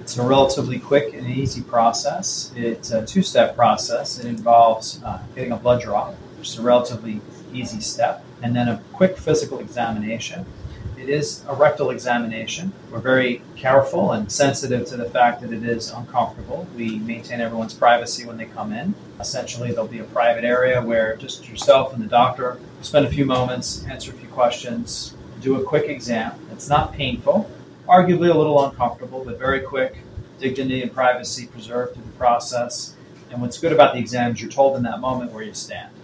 It's a relatively quick and easy process. It's a two-step process. It involves getting a blood draw, which is a relatively easy step, and then a quick physical examination. It is a rectal examination. We're very careful and sensitive to the fact that it is uncomfortable. We maintain everyone's privacy when they come in. Essentially, there'll be a private area where just yourself and the doctor spend a few moments, answer a few questions, do a quick exam. It's not painful, arguably a little uncomfortable, but very quick. Dignity and privacy preserved through the process. And what's good about the exam is you're told in that moment where you stand.